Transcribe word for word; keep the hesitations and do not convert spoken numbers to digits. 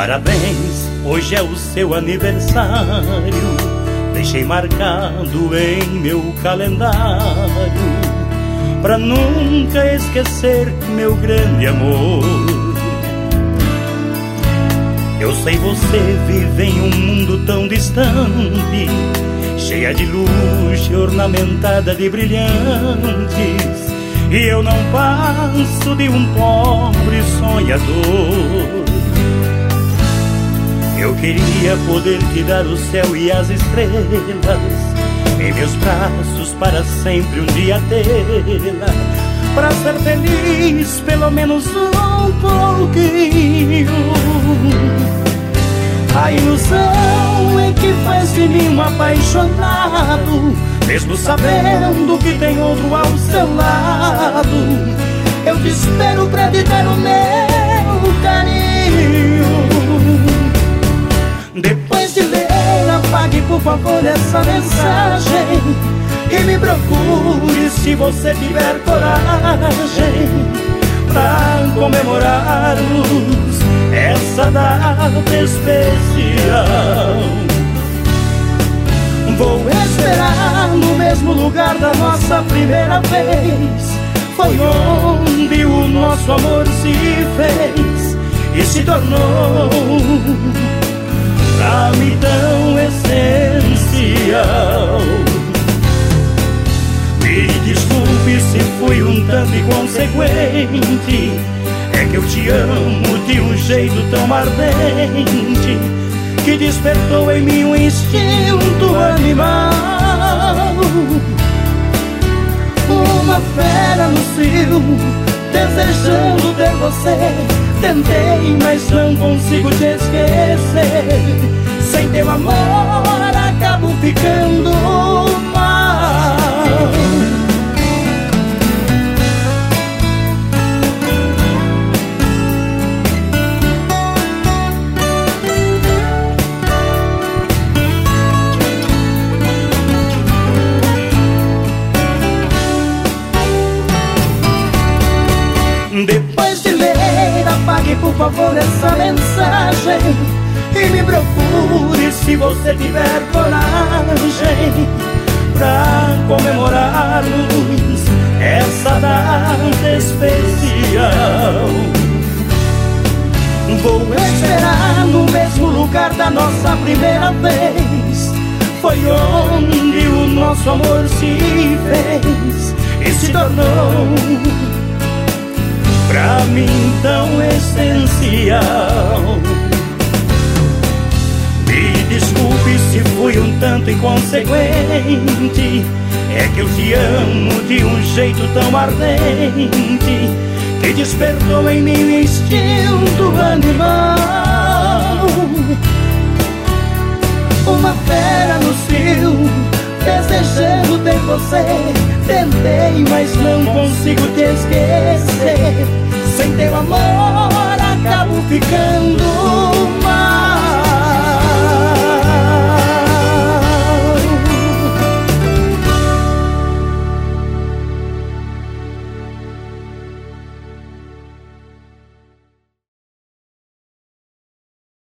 Parabéns, hoje é o seu aniversário. Deixei marcado em meu calendário pra nunca esquecer meu grande amor. Eu sei você vive em um mundo tão distante, cheia de luz e ornamentada de brilhantes, e eu não passo de um pobre sonhador. Eu queria poder te dar o céu e as estrelas em meus braços para sempre um dia tê-la, pra ser feliz pelo menos um pouquinho. A ilusão é que faz de mim um apaixonado, mesmo sabendo que tem outro ao seu lado. Eu te espero pra te dar o meu carinho. Depois de ler, apague por favor essa mensagem e me procure se você tiver coragem pra comemorarmos essa data especial. Vou esperar no mesmo lugar da nossa primeira vez. Foi onde o nosso amor se fez e se tornou pra mim tão essencial. Me desculpe se fui um tanto inconsequente, é que eu te amo de um jeito tão ardente que despertou em mim um instinto animal. Uma fera no cio, desejando ter você. Tentei, mas não consigo te esquecer. Sem teu amor acabo ficando mal. Depois de ler, apague por favor essa mensagem e me procure se você tiver coragem pra comemorarmos essa data especial. Vou esperar no mesmo lugar da nossa primeira vez. Foi onde o nosso amor se fez e se tornou pra mim tão essencial. Me desculpe se fui um tanto inconsequente, é que eu te amo de um jeito tão ardente que despertou em mim um instinto animal. Uma fera no cio, desejando ter você. Tentei, mas não consigo te esquecer. Sem teu amor acabo ficando mal.